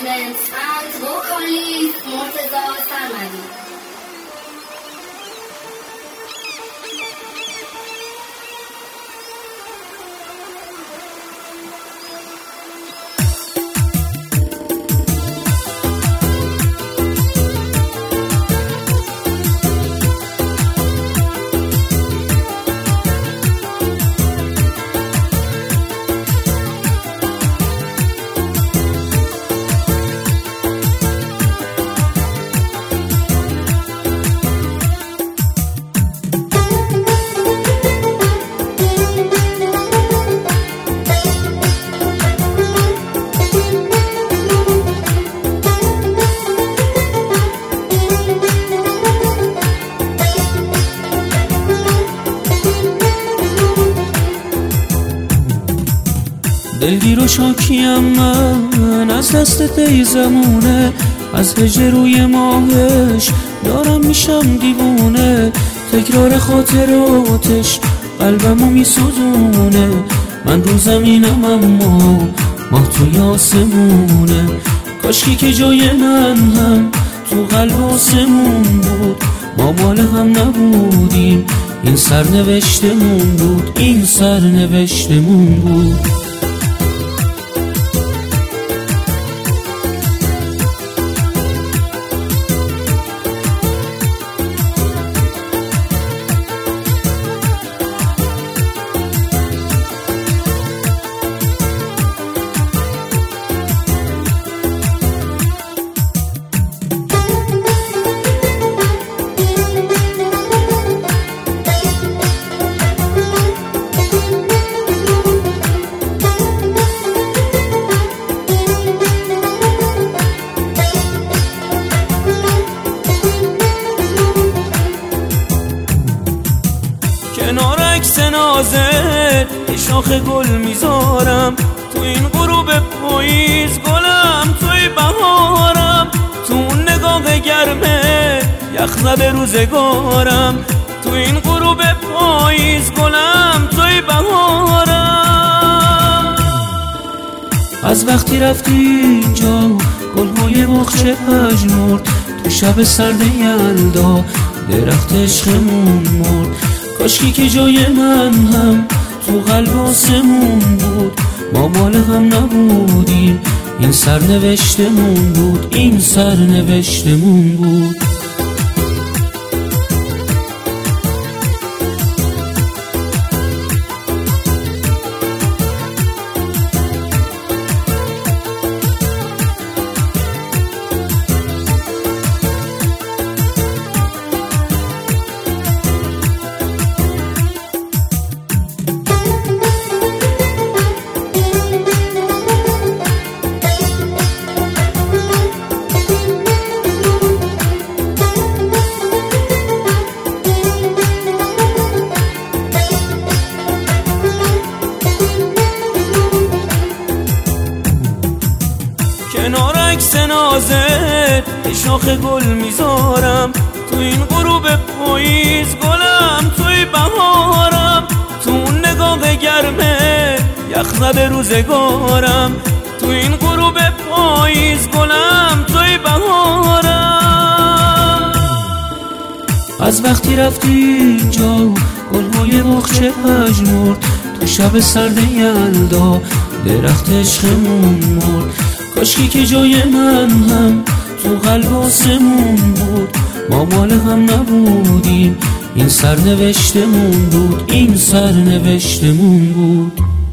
arrangements and vocalist Murtaza Sarmadi. دلگیر و شاکیم من از دست دیزمونه، از هجر روی ماهش دارم میشم دیوونه. تکرار خاطراتش قلبمو میسوزونه، من رو زمینم اما ماه توی آسمونه. کاشکی که جای من هم تو قلب آسمون بود، ما مال هم نبودیم، این سرنوشتمون بود، این سرنوشتمون بود. کنار عکس نازت یه شاخ گل میذارم، تو این غروب پاییز گلم توی بهارم. تو اون نگاه گرمه یخ زده روزگارم، تو این غروب پاییز گلم توی بهارم. از وقتی رفتی اینجا گلهای بخچه پژمرد، تو شب سرد یلدا درخت عشقمون مرد. کاشکی که جای من هم تو قلب آسمون بود، ما مال هم نبودیم، این سرنوشتمون بود، این سرنوشتمون بود. کنار عکس نازت یه شاخ گل میذارم، تو این غروب پاییز گلم توی بهارم. تو اون نگاه گرمه یخ زده روزگارم، تو این غروب پاییز گلم توی بهارم. از وقتی رفتی اینجا گلهای بخچه پژمرد، تو شب سرد یلدا درخت عشقمون مرد. کاشکی که جای من هم تو قلب آسمون بود، ما مال هم نبودیم، این سرنوشتمون بود، این سرنوشتمون بود.